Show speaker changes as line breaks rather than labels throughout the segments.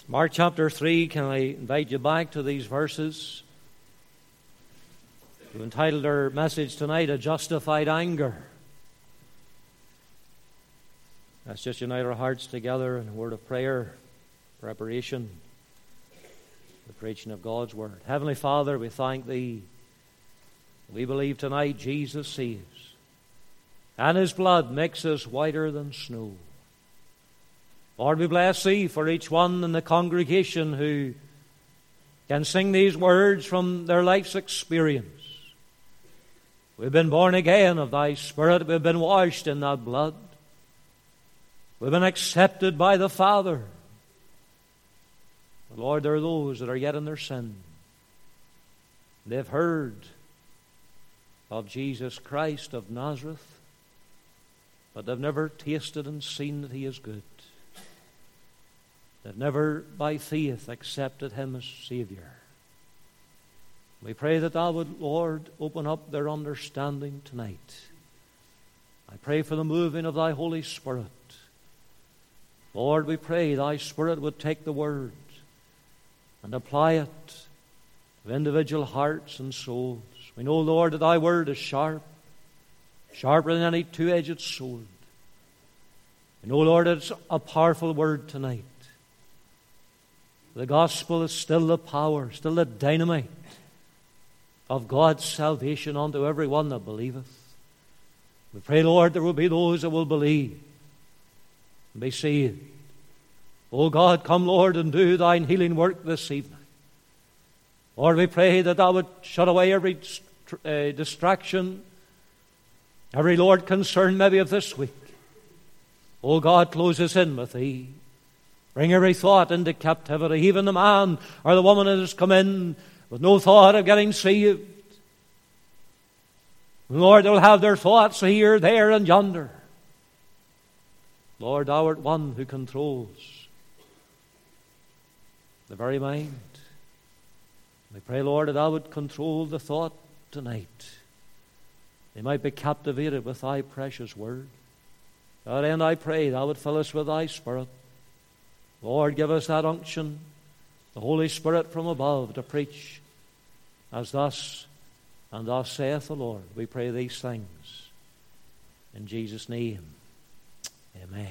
Mark chapter 3, can I invite you back to these verses? We've entitled our message tonight, A Justified Anger. Let's just unite our hearts together in a word of prayer, preparation, the preaching of God's Word. Heavenly Father, we thank Thee. We believe tonight Jesus saves, and His blood makes us whiter than snow. Lord, we bless Thee for each one in the congregation who can sing these words from their life's experience. We've been born again of Thy Spirit. We've been washed in Thy blood. We've been accepted by the Father. But Lord, there are those that are yet in their sin. They've heard of Jesus Christ of Nazareth, but they've never tasted and seen that He is good. They've never, by faith, accepted Him as Savior. We pray that Thou would, Lord, open up their understanding tonight. I pray for the moving of Thy Holy Spirit. Lord, we pray Thy Spirit would take the Word and apply it to individual hearts and souls. We know, Lord, that Thy Word is sharp, sharper than any two-edged sword. We know, Lord, it's a powerful Word tonight. The gospel is still the power, still the dynamite of God's salvation unto everyone that believeth. We pray, Lord, there will be those that will believe and be saved. O God, come, Lord, and do Thine healing work this evening. Lord, we pray that Thou would shut away every distraction, every, Lord, concern maybe of this week. O God, close us in with Thee. Bring every thought into captivity, even the man or the woman that has come in with no thought of getting saved. Lord, they'll have their thoughts here, there, and yonder. Lord, Thou art one who controls the very mind. We pray, Lord, that Thou would control the thought tonight. They might be captivated with Thy precious Word. To that end, I pray Thou would fill us with Thy Spirit. Lord, give us that unction, the Holy Spirit from above, to preach as thus and thus saith the Lord. We pray these things in Jesus' name. Amen.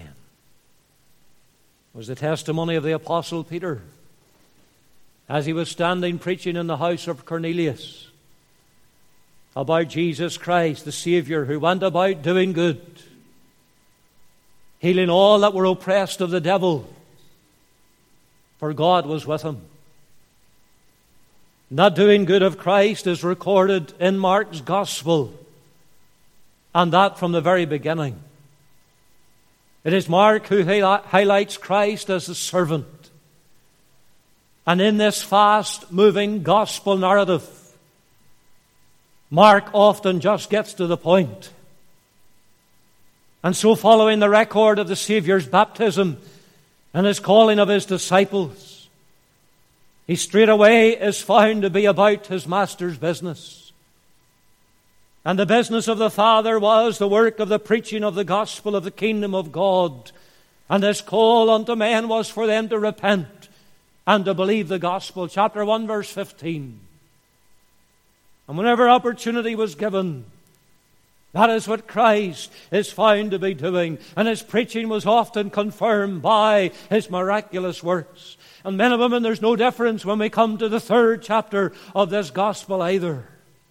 It was the testimony of the Apostle Peter as he was standing preaching in the house of Cornelius about Jesus Christ, the Savior, who went about doing good, healing all that were oppressed of the devil, for God was with him. And that doing good of Christ is recorded in Mark's Gospel, and that from the very beginning. It is Mark who highlights Christ as the servant. And in this fast-moving gospel narrative, Mark often just gets to the point. And so, following the record of the Savior's baptism and His calling of His disciples, He straightway is found to be about His Master's business. And the business of the Father was the work of the preaching of the gospel of the kingdom of God. And His call unto men was for them to repent and to believe the gospel. Chapter 1, verse 15. And whenever opportunity was given, that is what Christ is found to be doing. And His preaching was often confirmed by His miraculous works. And men and women, there's no difference when we come to the 3rd chapter of this gospel either.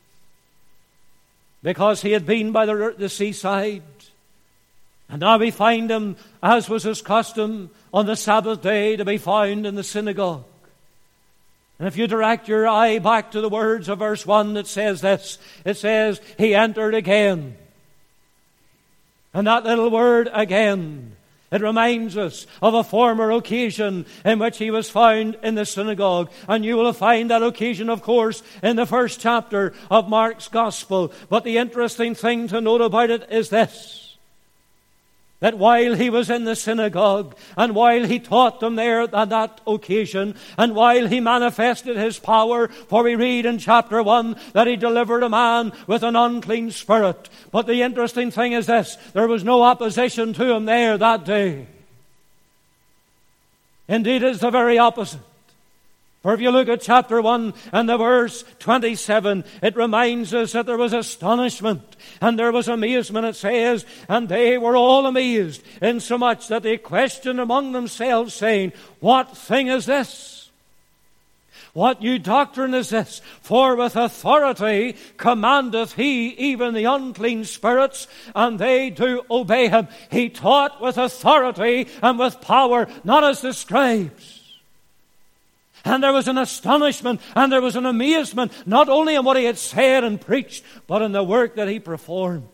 Because He had been by the seaside. And now we find Him, as was His custom, on the Sabbath day to be found in the synagogue. And if you direct your eye back to the words of verse 1, it says this. It says, He entered again. And that little word, again, it reminds us of a former occasion in which He was found in the synagogue. And you will find that occasion, of course, in the 1st chapter of Mark's Gospel. But the interesting thing to note about it is this. That while He was in the synagogue, and while He taught them there on that occasion, and while He manifested His power, for we read in chapter 1 that He delivered a man with an unclean spirit. But the interesting thing is this, there was no opposition to Him there that day. Indeed, it's the very opposite. For if you look at chapter 1 and the verse 27, it reminds us that there was astonishment and there was amazement. It says, and they were all amazed, insomuch that they questioned among themselves, saying, what thing is this? What new doctrine is this? For with authority commandeth he even the unclean spirits, and they do obey him. He taught with authority and with power, not as the scribes. And there was an astonishment and there was an amazement, not only in what he had said and preached, but in the work that he performed.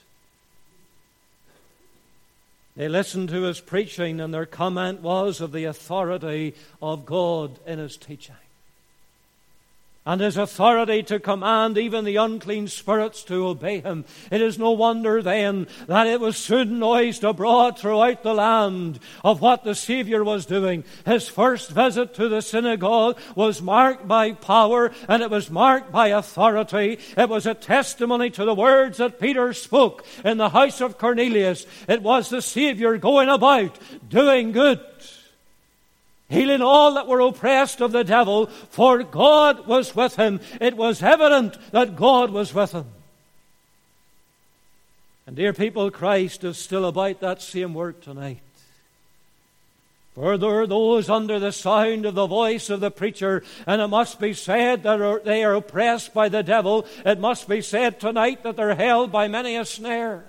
They listened to his preaching, and their comment was of the authority of God in his teaching. And his authority to command even the unclean spirits to obey him. It is no wonder then that it was soon noised abroad throughout the land of what the Savior was doing. His first visit to the synagogue was marked by power, and it was marked by authority. It was a testimony to the words that Peter spoke in the house of Cornelius. It was the Savior going about doing good, healing all that were oppressed of the devil, for God was with him. It was evident that God was with him. And dear people, Christ is still about that same work tonight. For there are those under the sound of the voice of the preacher, and it must be said that they are oppressed by the devil. It must be said tonight that they're held by many a snare.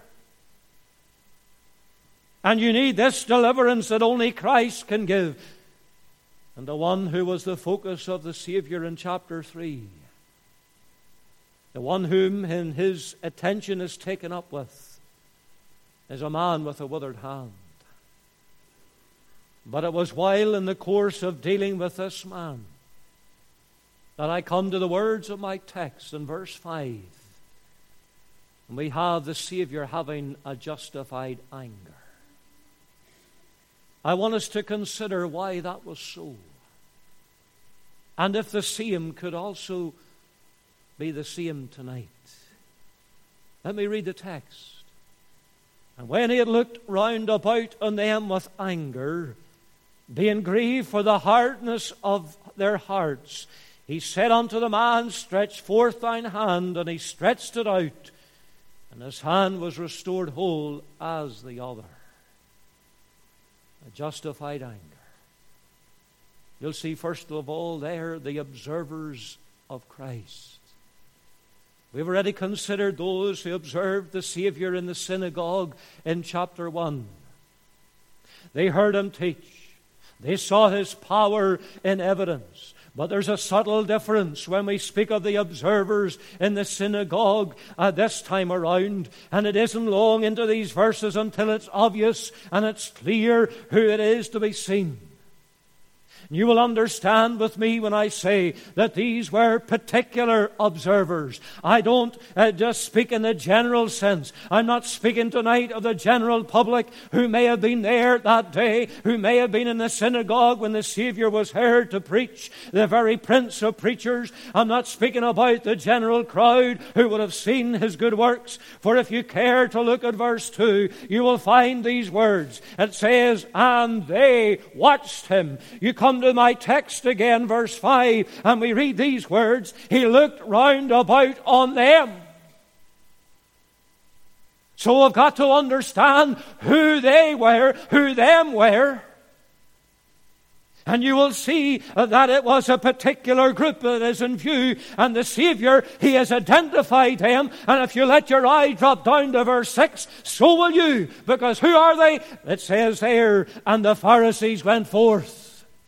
And you need this deliverance that only Christ can give. And the one who was the focus of the Savior in chapter 3, the one whom in his attention is taken up with, is a man with a withered hand. But it was while in the course of dealing with this man that I come to the words of my text in verse 5. And we have the Savior having a justified anger. I want us to consider why that was so. And if the same could also be the same tonight. Let me read the text. And when he had looked round about on them with anger, being grieved for the hardness of their hearts, he said unto the man, stretch forth thine hand. And he stretched it out, and his hand was restored whole as the other. A justified anger. You'll see first of all there the observers of Christ. We've already considered those who observed the Savior in the synagogue in chapter 1. They heard him teach. They saw his power in evidence. But there's a subtle difference when we speak of the observers in the synagogue this time around. And it isn't long into these verses until it's obvious and it's clear who it is to be seen. You will understand with me when I say that these were particular observers. I don't just speak in the general sense. I'm not speaking tonight of the general public who may have been there that day, who may have been in the synagogue when the Savior was heard to preach, the very Prince of preachers. I'm not speaking about the general crowd who would have seen his good works. For if you care to look at verse 2, you will find these words. It says, and they watched him. You come to my text again, verse 5, and we read these words. He looked round about on them. So I've got to understand who they were, who them were. And you will see that it was a particular group that is in view. And the Savior, he has identified them. And if you let your eye drop down to verse 6, so will you. Because who are they? It says there, and the Pharisees went forth.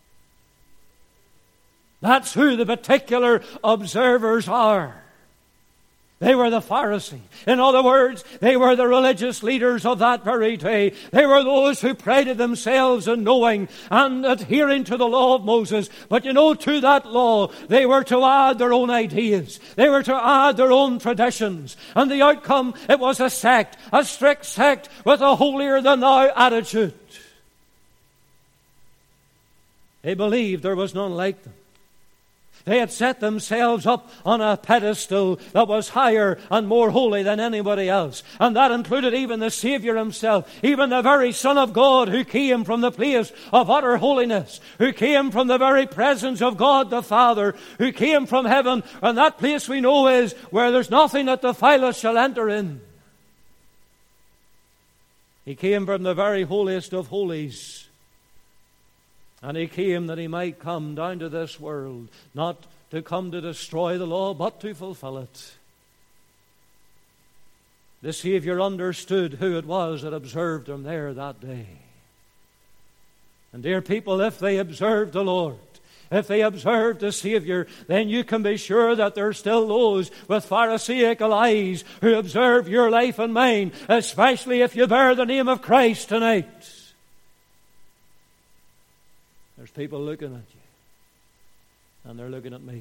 That's who the particular observers are. They were the Pharisees. In other words, they were the religious leaders of that very day. They were those who prided themselves in knowing and adhering to the law of Moses. But you know, to that law, they were to add their own ideas. They were to add their own traditions. And the outcome, it was a sect, a strict sect with a holier-than-thou attitude. They believed there was none like them. They had set themselves up on a pedestal that was higher and more holy than anybody else. And that included even the Savior himself, even the very Son of God who came from the place of utter holiness, who came from the very presence of God the Father, who came from heaven. And that place we know is where there's nothing that defileth shall enter in. He came from the very holiest of holies. And he came that he might come down to this world, not to come to destroy the law, but to fulfill it. The Savior understood who it was that observed him there that day. And dear people, if they observed the Lord, if they observed the Savior, then you can be sure that there are still those with Pharisaical eyes who observe your life and mine, especially if you bear the name of Christ tonight. There's people looking at you, and they're looking at me.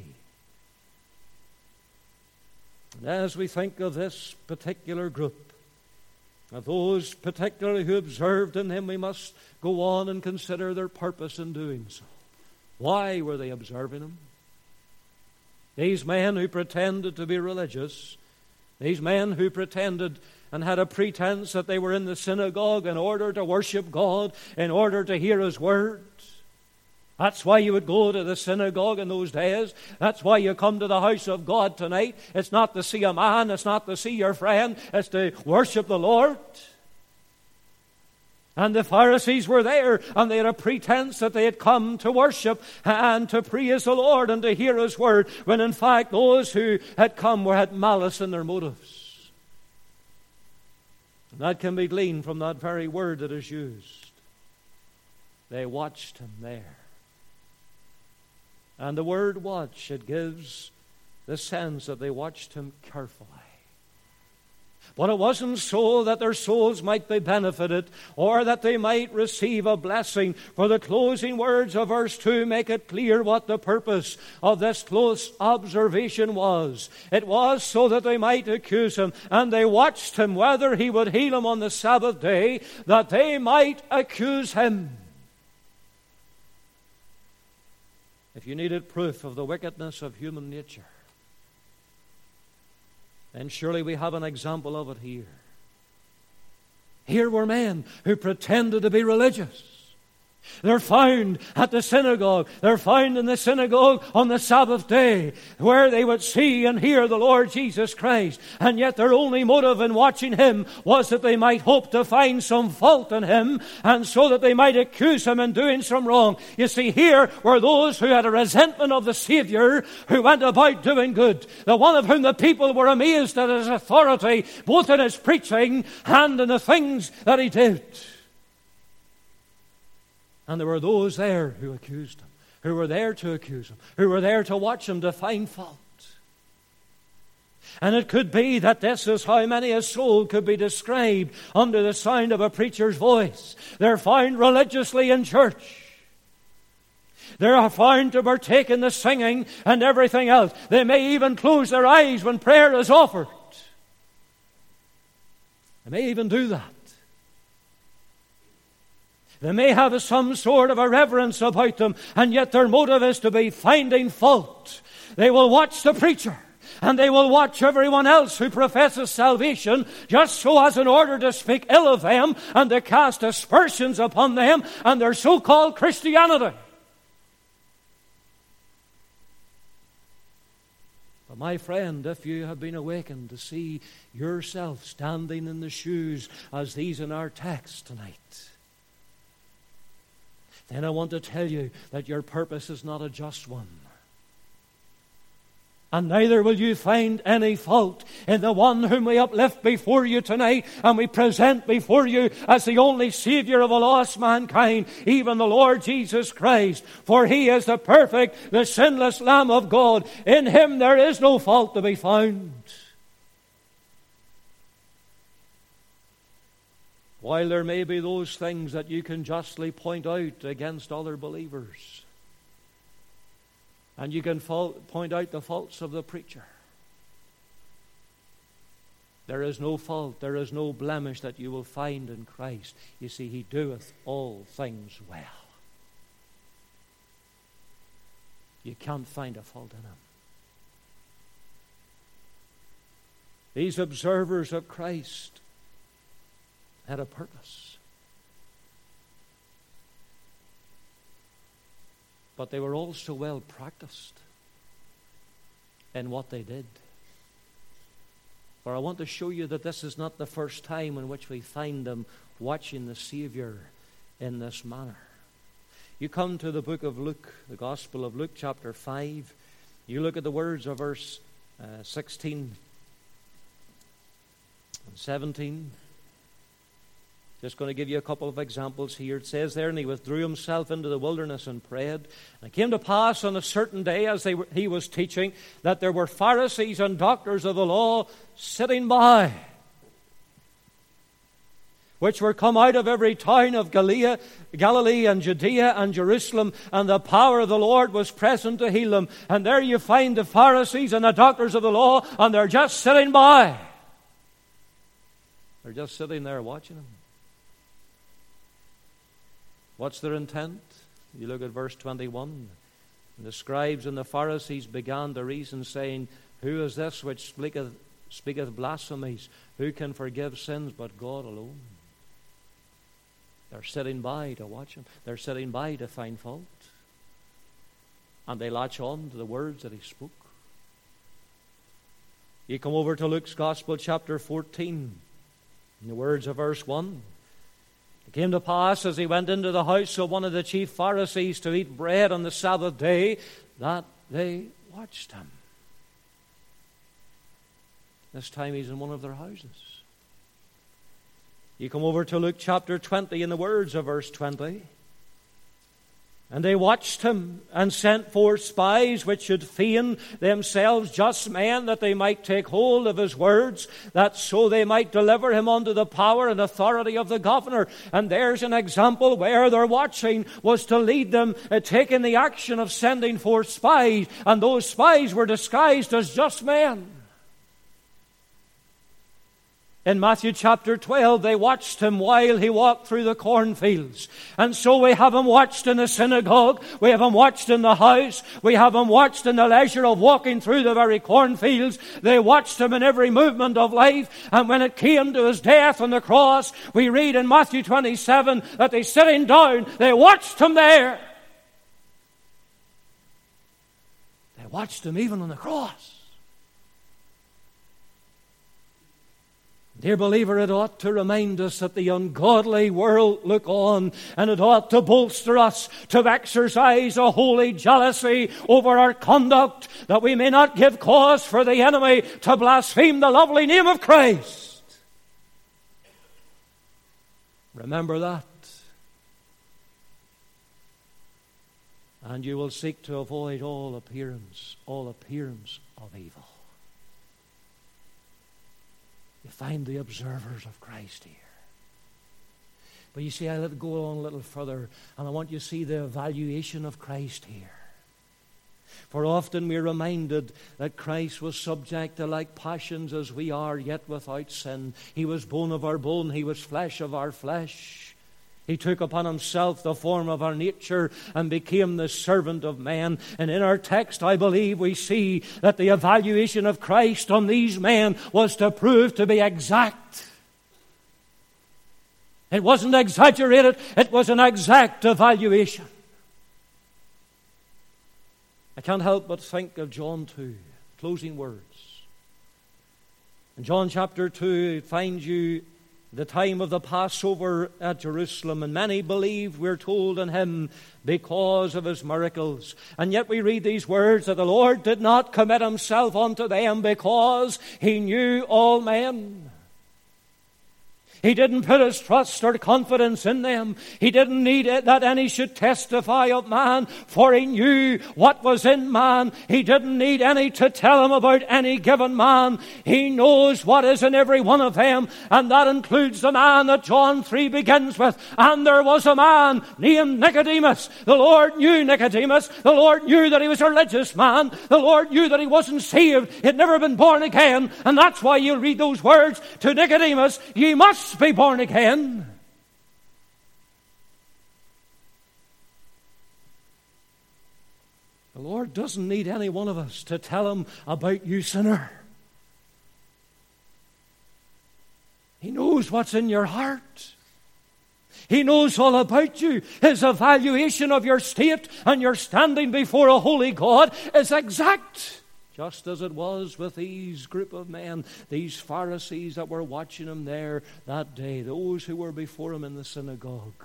And as we think of this particular group, of those particularly who observed in him, we must go on and consider their purpose in doing so. Why were they observing him? These men who pretended to be religious, these men who pretended and had a pretense that they were in the synagogue in order to worship God, in order to hear his word. That's why you would go to the synagogue in those days. That's why you come to the house of God tonight. It's not to see a man, it's not to see your friend, it's to worship the Lord. And the Pharisees were there, and they had a pretense that they had come to worship and to praise the Lord and to hear his word, when in fact those who had come had malice in their motives. And that can be gleaned from that very word that is used. They watched him there. And the word watch, it gives the sense that they watched him carefully. But it wasn't so that their souls might be benefited or that they might receive a blessing. For the closing words of verse 2 make it clear what the purpose of this close observation was. It was so that they might accuse him. And they watched him whether he would heal him on the Sabbath day, that they might accuse him. If you needed proof of the wickedness of human nature, then surely we have an example of it here. Here were men who pretended to be religious. They're found at the synagogue. They're found in the synagogue on the Sabbath day, where they would see and hear the Lord Jesus Christ. And yet their only motive in watching him was that they might hope to find some fault in him, and so that they might accuse him in doing some wrong. You see, here were those who had a resentment of the Savior, who went about doing good. The one of whom the people were amazed at his authority, both in his preaching and in the things that he did. And there were those there who accused him, who were there to accuse him, who were there to watch him to find fault. And it could be that this is how many a soul could be described under the sound of a preacher's voice. They're found religiously in church. They're found to partake in the singing and everything else. They may even close their eyes when prayer is offered. They may even do that. They may have some sort of a reverence about them, and yet their motive is to be finding fault. They will watch the preacher, and they will watch everyone else who professes salvation, just so as in order to speak ill of them and to cast aspersions upon them and their so-called Christianity. But my friend, if you have been awakened to see yourself standing in the shoes as these in our text tonight, then I want to tell you that your purpose is not a just one. And neither will you find any fault in the one whom we uplift before you tonight and we present before you as the only Savior of a lost mankind, even the Lord Jesus Christ. For he is the perfect, the sinless Lamb of God. In him there is no fault to be found. While there may be those things that you can justly point out against other believers, and you can point out the faults of the preacher, there is no fault, there is no blemish that you will find in Christ. You see, he doeth all things well. you can't find a fault in him. These observers of Christ had a purpose. But they were also well practiced in what they did. For I want to show you that this is not the first time in which we find them watching the Savior in this manner. You come to the book of Luke, the Gospel of Luke, chapter 5. You look at the words of verse 16 and 17. Just going to give you a couple of examples here. It says there, and he withdrew himself into the wilderness and prayed. And it came to pass on a certain day, as he was teaching, that there were Pharisees and doctors of the law sitting by, which were come out of every town of Galilee and Judea and Jerusalem, and the power of the Lord was present to heal them. And there you find the Pharisees and the doctors of the law, and they're just sitting by. They're just sitting there watching them. What's their intent? You look at verse 21. And the scribes and the Pharisees began to reason, saying, Who is this which speaketh blasphemies? Who can forgive sins but God alone? They're sitting by to watch him. They're sitting by to find fault. And they latch on to the words that he spoke. You come over to Luke's Gospel, chapter 14. In the words of verse 1. It came to pass, as he went into the house of one of the chief Pharisees to eat bread on the Sabbath day, that they watched him. This time he's in one of their houses. You come over to Luke chapter 20 in the words of verse 20. And they watched him and sent forth spies which should feign themselves just men, that they might take hold of his words, that so they might deliver him unto the power and authority of the governor. And there's an example where their watching was to lead them, taking the action of sending forth spies. And those spies were disguised as just men. In Matthew chapter 12, they watched him while he walked through the cornfields. And so we have him watched in the synagogue. We have him watched in the house. We have him watched in the leisure of walking through the very cornfields. They watched him in every movement of life. And when it came to his death on the cross, we read in Matthew 27 that they sitting down, they watched him there. They watched him even on the cross. Dear believer, it ought to remind us that the ungodly world look on, and it ought to bolster us to exercise a holy jealousy over our conduct, that we may not give cause for the enemy to blaspheme the lovely name of Christ. Remember that. And you will seek to avoid all appearance of evil. You find the observers of Christ here. But you see, I'll go on a little further, and I want you to see the evaluation of Christ here. For often we're reminded that Christ was subject to like passions as we are, yet without sin. He was bone of our bone, he was flesh of our flesh. He took upon himself the form of our nature and became the servant of men. And in our text, I believe we see that the evaluation of Christ on these men was to prove to be exact. It wasn't exaggerated, it was an exact evaluation. I can't help but think of John 2, closing words. In John chapter 2, it finds you the time of the Passover at Jerusalem, and many believed, we're told, in him because of his miracles. And yet we read these words that the Lord did not commit himself unto them because he knew all men. He didn't put his trust or confidence in them. He didn't need it that any should testify of man, for he knew what was in man. He didn't need any to tell him about any given man. He knows what is in every one of them, and that includes the man that John 3 begins with. And there was a man named Nicodemus. The Lord knew Nicodemus. The Lord knew that he was a religious man. The Lord knew that he wasn't saved. He had never been born again. And that's why you'll read those words to Nicodemus, ye must be born again. The Lord doesn't need any one of us to tell Him about you, sinner. He knows what's in your heart. He knows all about you. His evaluation of your state and your standing before a holy God is exact. Just as it was with these group of men, these Pharisees that were watching Him there that day, those who were before Him in the synagogue.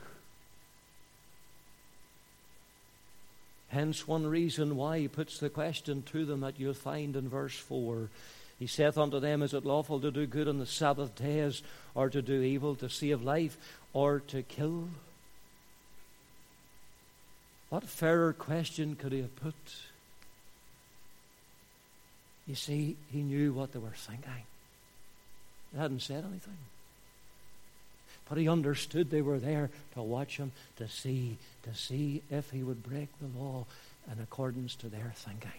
Hence one reason why He puts the question to them that you'll find in verse 4. He saith unto them, Is it lawful to do good on the Sabbath days, or to do evil, to save life, or to kill? What fairer question could He have put? You see, He knew what they were thinking. They hadn't said anything. But He understood they were there to watch Him, to see if He would break the law in accordance to their thinking.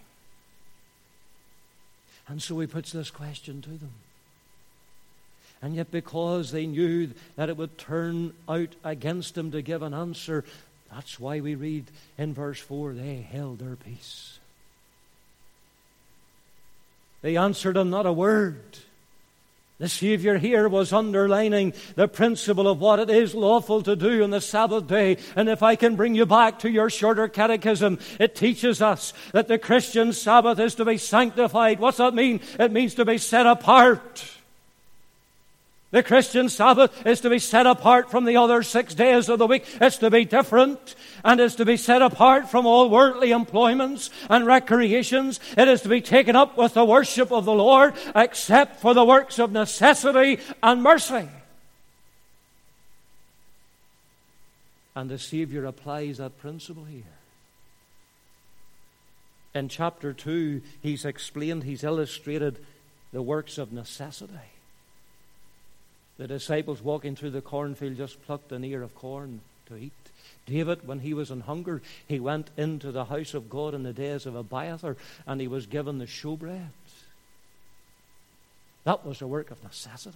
And so He puts this question to them. And yet because they knew that it would turn out against them to give an answer, that's why we read in verse 4, they held their peace. They answered Him not a word. The Savior here was underlining the principle of what it is lawful to do on the Sabbath day. And if I can bring you back to your shorter catechism, it teaches us that the Christian Sabbath is to be sanctified. What's that mean? It means to be set apart. The Christian Sabbath is to be set apart from the other 6 days of the week. It's to be different, and it's to be set apart from all worldly employments and recreations. It is to be taken up with the worship of the Lord, except for the works of necessity and mercy. And the Savior applies that principle here. In chapter 2, He's explained, He's illustrated the works of necessity. The disciples walking through the cornfield just plucked an ear of corn to eat. David, when he was in hunger, he went into the house of God in the days of Abiathar, and he was given the showbread. That was a work of necessity.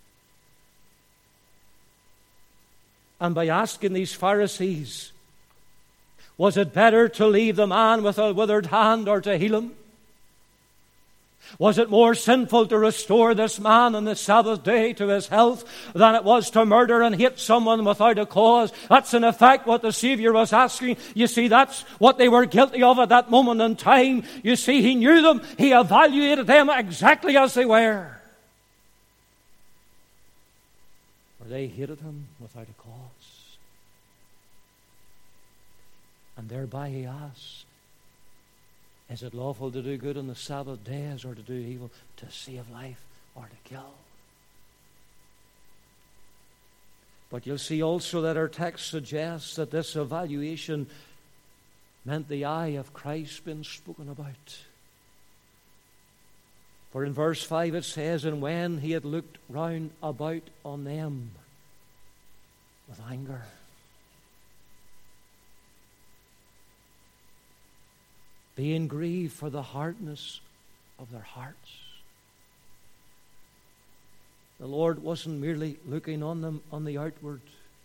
And by asking these Pharisees, was it better to leave the man with a withered hand or to heal him? Was it more sinful to restore this man on the Sabbath day to his health than it was to murder and hate someone without a cause? That's in effect what the Savior was asking. You see, that's what they were guilty of at that moment in time. You see, He knew them. He evaluated them exactly as they were. For they hated Him without a cause. And thereby He asked, is it lawful to do good on the Sabbath days, or to do evil, to save life, or to kill? But you'll see also that our text suggests that this evaluation meant the eye of Christ being spoken about. For in verse 5 it says, And when He had looked round about on them with anger. Being grieved for the hardness of their hearts. The Lord wasn't merely looking on them on the outward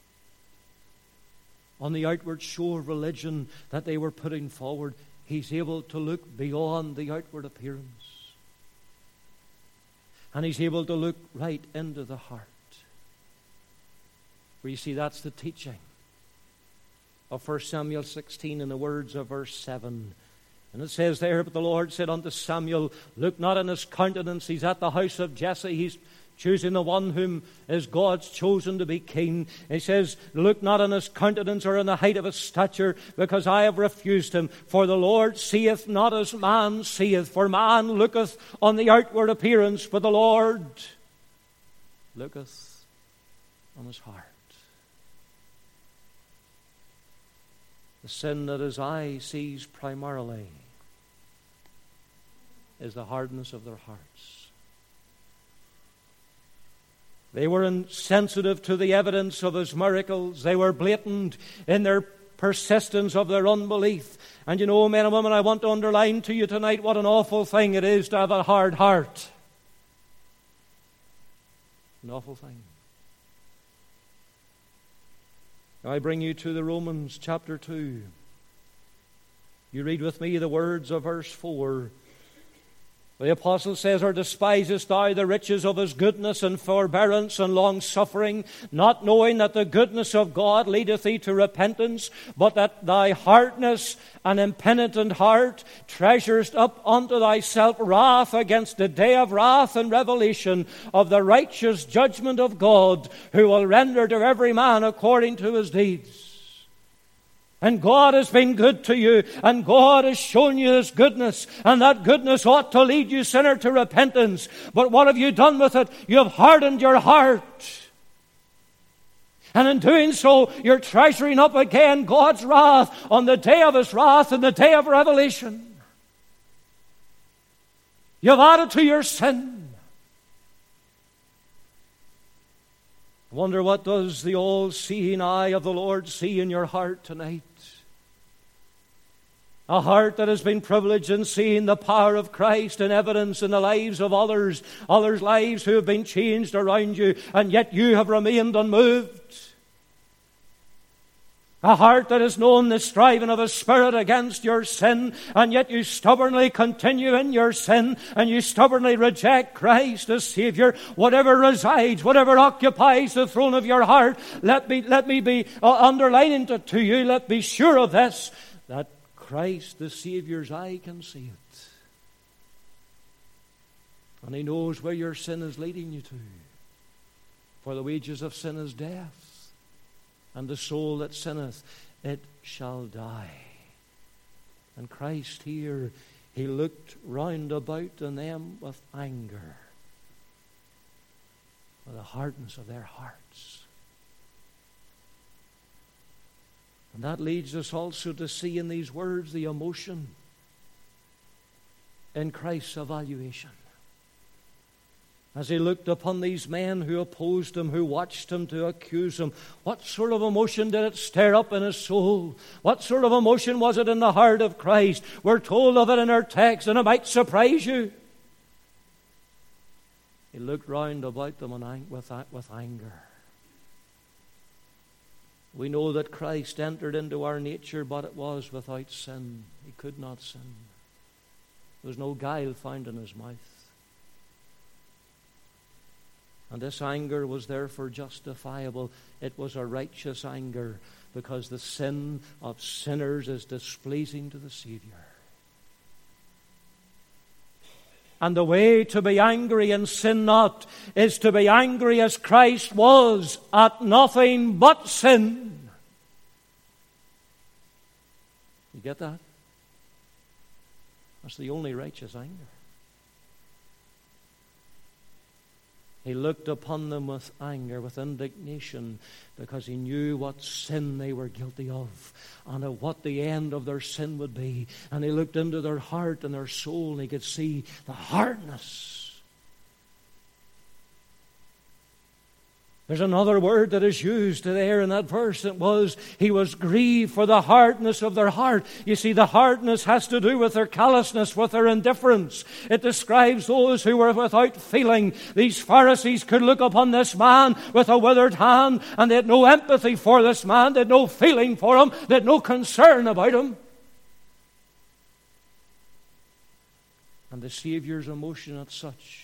show of religion that they were putting forward. He's able to look beyond the outward appearance. And He's able to look right into the heart. For you see, that's the teaching of 1 Samuel 16 in the words of verse 7. And it says there, But the Lord said unto Samuel, Look not on his countenance. He's at the house of Jesse. He's choosing the one whom is God's chosen to be king. And He says, Look not on his countenance or on the height of his stature, because I have refused him. For the Lord seeth not as man seeth. For man looketh on the outward appearance, but the Lord looketh on his heart. The sin that His eye sees primarily is the hardness of their hearts. They were insensitive to the evidence of His miracles. They were blatant in their persistence of their unbelief. And you know, men and women, I want to underline to you tonight what an awful thing it is to have a hard heart. An awful thing. Now I bring you to the Romans chapter 2. You read with me the words of verse 4. The apostle says, "Or despisest thou the riches of his goodness and forbearance and long-suffering, not knowing that the goodness of God leadeth thee to repentance, but that thy hardness and impenitent heart treasurest up unto thyself wrath against the day of wrath and revelation of the righteous judgment of God, who will render to every man according to his deeds." And God has been good to you, and God has shown you His goodness, and that goodness ought to lead you, sinner, to repentance. But what have you done with it? You have hardened your heart. And in doing so, you're treasuring up again God's wrath on the day of His wrath and the day of revelation. You've added to your sin. I wonder, what does the all-seeing eye of the Lord see in your heart tonight? A heart that has been privileged in seeing the power of Christ in evidence in the lives of others lives who have been changed around you, and yet you have remained unmoved. A heart that has known the striving of a spirit against your sin, and yet you stubbornly continue in your sin, and you stubbornly reject Christ as Savior. Whatever resides, whatever occupies the throne of your heart, let me be underlining it to you. Let be sure of this, that Christ, the Savior's eye, can see it. And He knows where your sin is leading you to. For the wages of sin is death, and the soul that sinneth, it shall die. And Christ here, He looked round about on them with anger, for the hardness of their hearts. And that leads us also to see in these words the emotion in Christ's evaluation. As He looked upon these men who opposed Him, who watched Him to accuse Him, what sort of emotion did it stir up in His soul? What sort of emotion was it in the heart of Christ? We're told of it in our text, and it might surprise you. He looked round about them with anger. We know that Christ entered into our nature, but it was without sin. He could not sin. There was no guile found in His mouth. And this anger was therefore justifiable. It was a righteous anger, because the sin of sinners is displeasing to the Savior. And the way to be angry and sin not is to be angry as Christ was, at nothing but sin. You get that? That's the only righteous anger. He looked upon them with anger, with indignation, because He knew what sin they were guilty of and of what the end of their sin would be. And He looked into their heart and their soul, and He could see the hardness. There's another word that is used there in that verse. It was, He was grieved for the hardness of their heart. You see, the hardness has to do with their callousness, with their indifference. It describes those who were without feeling. These Pharisees could look upon this man with a withered hand, and they had no empathy for this man. They had no feeling for him. They had no concern about him. And the Savior's emotion at such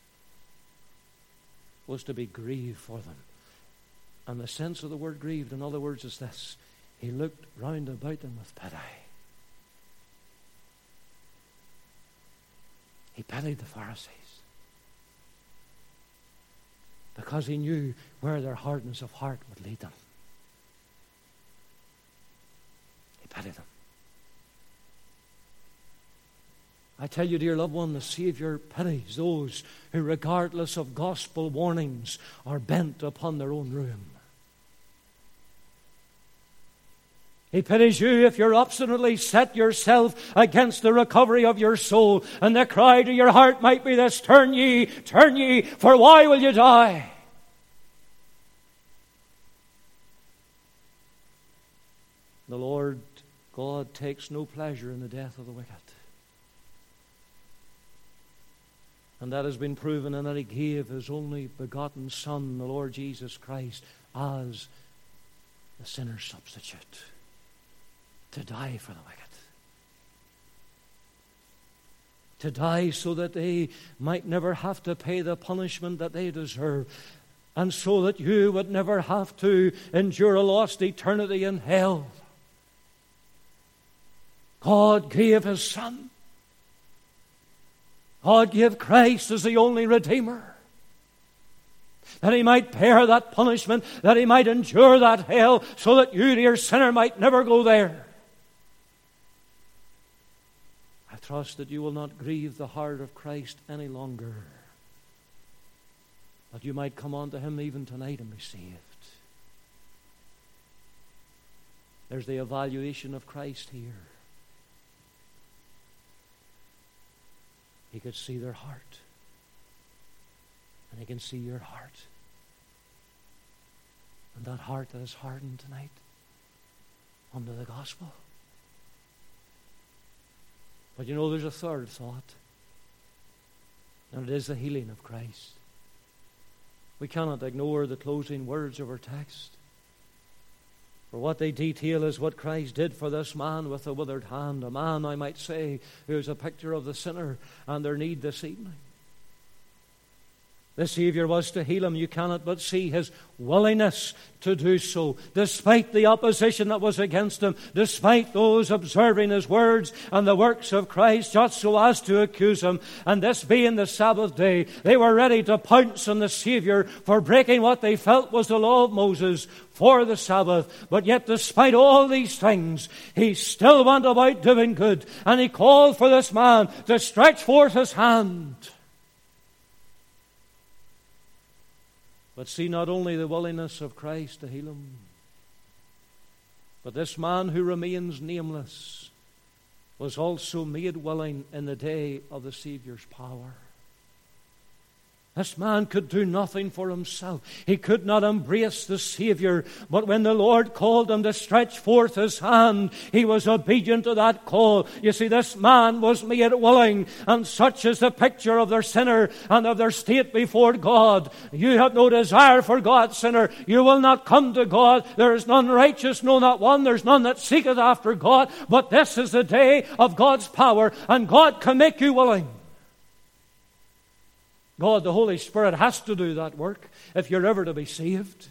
was to be grieved for them. And the sense of the word grieved, in other words, is this: He looked round about them with pity. He pitied the Pharisees, because He knew where their hardness of heart would lead them. He pitied them. I tell you, dear loved one, the Savior pities those who, regardless of gospel warnings, are bent upon their own ruin. He pities you if you're obstinately set yourself against the recovery of your soul, and the cry to your heart might be this: turn ye, for why will you die? The Lord God takes no pleasure in the death of the wicked. And that has been proven in that He gave His only begotten Son, the Lord Jesus Christ, as the sinner's substitute, to die for the wicked. to die so that they might never have to pay the punishment that they deserve, and so that you would never have to endure a lost eternity in hell. God gave His Son. God gave Christ as the only Redeemer, that He might bear that punishment, that He might endure that hell, so that you, dear sinner, might never go there. I trust that you will not grieve the heart of Christ any longer, that you might come unto Him even tonight and be saved. There's the evaluation of Christ here. He could see their heart, and He can see your heart. And that heart that is hardened tonight under the gospel. But you know, there's a third thought, and it is the healing of Christ. We cannot ignore the closing words of our text. For what they detail is what Christ did for this man with the withered hand, a man, I might say, who is a picture of the sinner and their need this evening. The Savior was to heal him. You cannot but see His willingness to do so, despite the opposition that was against him, despite those observing His words and the works of Christ, just so as to accuse Him. And this being the Sabbath day, they were ready to pounce on the Savior for breaking what they felt was the law of Moses for the Sabbath. But yet, despite all these things, He still went about doing good, and He called for this man to stretch forth his hand. But see not only the willingness of Christ to heal him, but this man who remains nameless was also made willing in the day of the Savior's power. This man could do nothing for himself. He could not embrace the Savior. But when the Lord called him to stretch forth his hand, he was obedient to that call. You see, this man was made willing, and such is the picture of their sinner and of their state before God. You have no desire for God, sinner. You will not come to God. There is none righteous, no, not one. There's none that seeketh after God. But this is the day of God's power, and God can make you willing. God, the Holy Spirit, has to do that work if you're ever to be saved.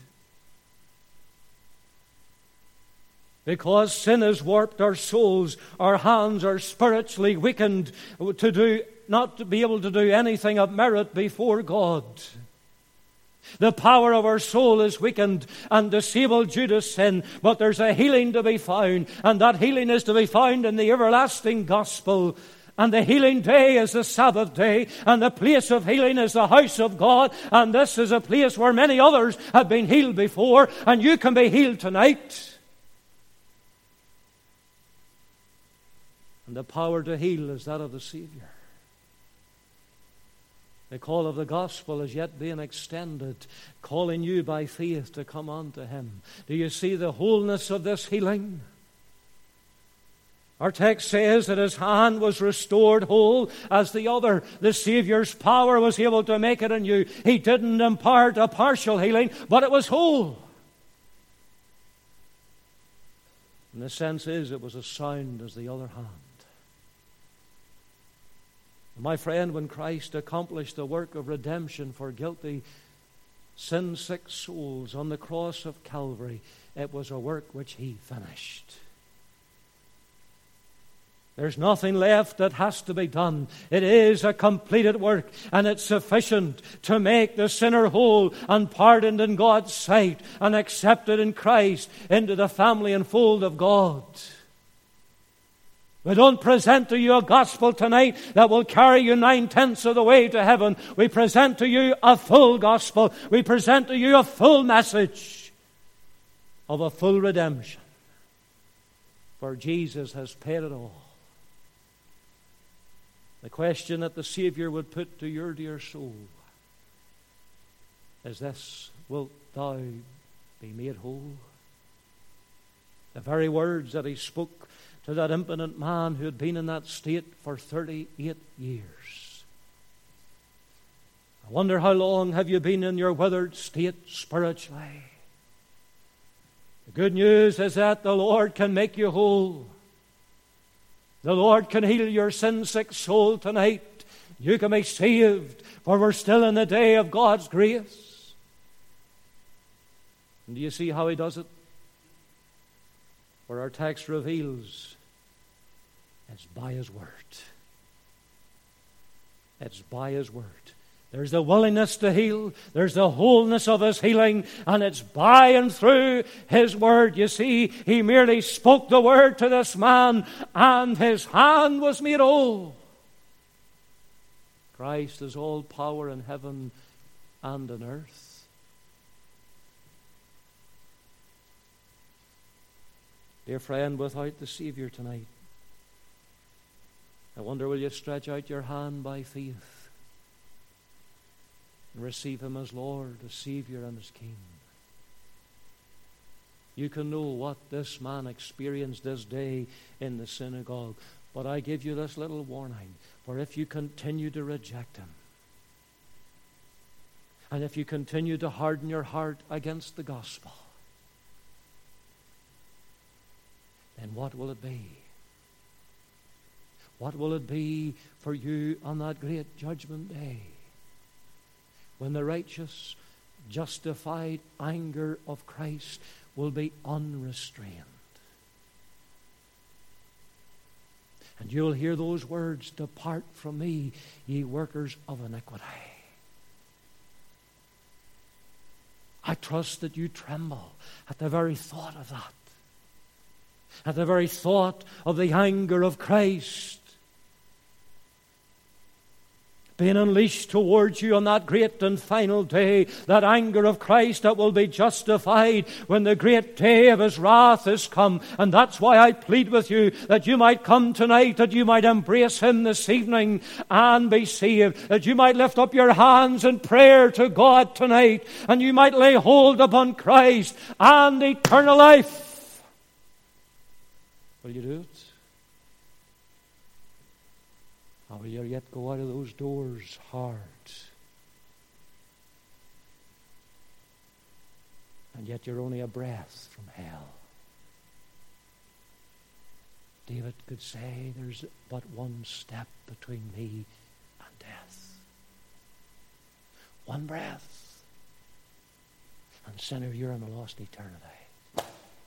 Because sin has warped our souls, our hands are spiritually weakened not to be able to do anything of merit before God. The power of our soul is weakened and disabled due to sin, but there's a healing to be found, and that healing is to be found in the everlasting gospel. And the healing day is the Sabbath day, and the place of healing is the house of God, and this is a place where many others have been healed before, and you can be healed tonight. And the power to heal is that of the Savior. The call of the gospel is yet being extended, calling you by faith to come unto Him. Do you see the wholeness of this healing? Our text says that his hand was restored whole as the other. The Savior's power was able to make it anew. He didn't impart a partial healing, but it was whole. And the sense is it was as sound as the other hand. My friend, when Christ accomplished the work of redemption for guilty, sin-sick souls on the cross of Calvary, it was a work which He finished. There's nothing left that has to be done. It is a completed work, and it's sufficient to make the sinner whole and pardoned in God's sight and accepted in Christ into the family and fold of God. We don't present to you a gospel tonight that will carry you 9/10 of the way to heaven. We present to you a full gospel. We present to you a full message of a full redemption. For Jesus has paid it all. The question that the Savior would put to your dear soul is this: wilt thou be made whole? The very words that He spoke to that impotent man who had been in that state for 38 years. I wonder how long have you been in your withered state spiritually? The good news is that the Lord can make you whole. The Lord can heal your sin-sick soul tonight. You can be saved, for we're still in the day of God's grace. And do you see how he does it? For our text reveals it's by his word. It's by his word. There's the willingness to heal. There's the wholeness of his healing. And it's by and through his word. You see, he merely spoke the word to this man, and his hand was made whole. Christ has all power in heaven and on earth. Dear friend, without the Savior tonight, I wonder, will you stretch out your hand by faith and receive him as Lord, as Savior, and as King? You can know what this man experienced this day in the synagogue. But I give you this little warning. For if you continue to reject him, and if you continue to harden your heart against the gospel, then what will it be? What will it be for you on that great judgment day, when the righteous, justified anger of Christ will be unrestrained? And you'll hear those words, "Depart from me, ye workers of iniquity." I trust that you tremble at the very thought of that, at the very thought of the anger of Christ being unleashed towards you on that great and final day, that anger of Christ that will be justified when the great day of his wrath is come. And that's why I plead with you that you might come tonight, that you might embrace him this evening and be saved, that you might lift up your hands in prayer to God tonight, and you might lay hold upon Christ and eternal life. Will you do it? Or will you yet go out of those doors hard? And yet you're only a breath from hell. David could say, there's but one step between me and death. One breath. And sinner, you're in a lost eternity.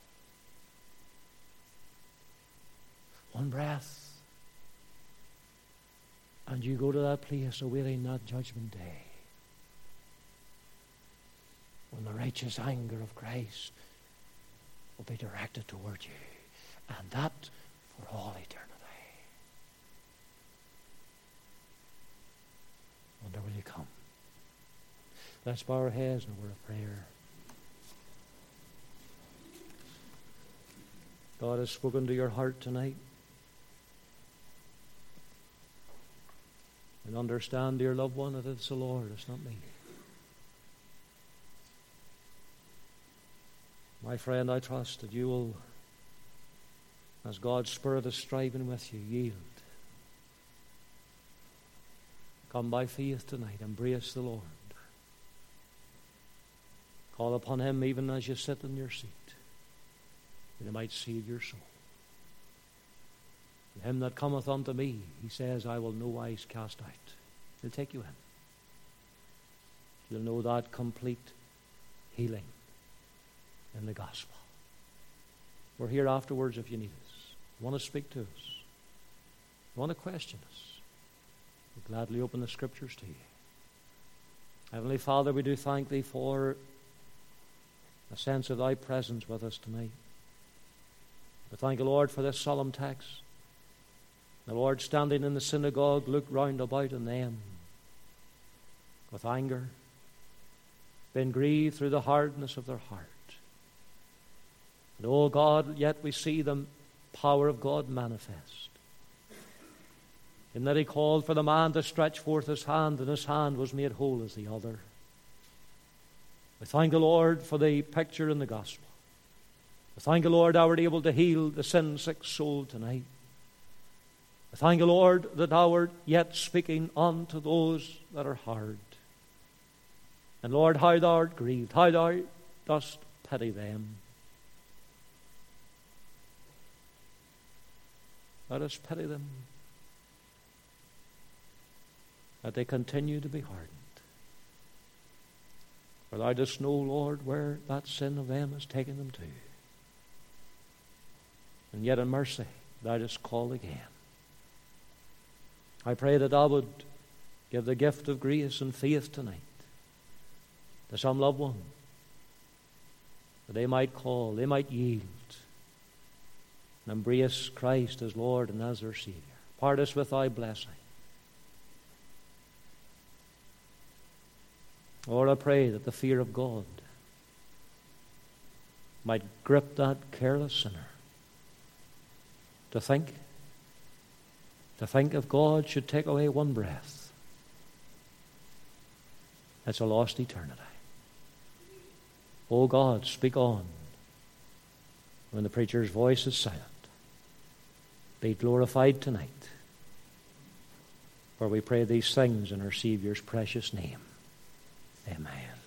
One breath. And you go to that place awaiting that judgment day, when the righteous anger of Christ will be directed toward you, and that for all eternity. Wonder, will you come? Let's bow our heads in a word of prayer. God has spoken to your heart tonight. And understand, dear loved one, that it's the Lord, it's not me. My friend, I trust that you will, as God's Spirit is striving with you, yield. Come by faith tonight, embrace the Lord. Call upon him even as you sit in your seat, that he might save your soul. And him that cometh unto me, he says, I will no wise cast out. He'll take you in. You'll know that complete healing in the gospel. We're here afterwards if you need us. You want to speak to us. You want to question us. We'll gladly open the scriptures to you. Heavenly Father, we do thank thee for a sense of thy presence with us tonight. We thank you, Lord, for this solemn text. The Lord, standing in the synagogue, looked round about on them with anger, been grieved through the hardness of their heart. And, oh God, yet we see the power of God manifest, in that he called for the man to stretch forth his hand, and his hand was made whole as the other. We thank the Lord for the picture in the gospel. We thank the Lord thou art able to heal the sin-sick soul tonight. I thank you, Lord, that thou art yet speaking unto those that are hard. And Lord, how thou art grieved, how thou dost pity them. Let us pity them. that they continue to be hardened. For thou dost know, Lord, where that sin of them has taken them to. And yet in mercy, thou dost call again. I pray that thou would give the gift of grace and faith tonight to some loved one, that they might call, they might yield, and embrace Christ as Lord and as their Savior. Part us with thy blessing. Lord, I pray that the fear of God might grip that careless sinner to think if God should take away one breath, it's a lost eternity. O God, speak on when the preacher's voice is silent. Be glorified tonight. For we pray these things in our Savior's precious name. Amen.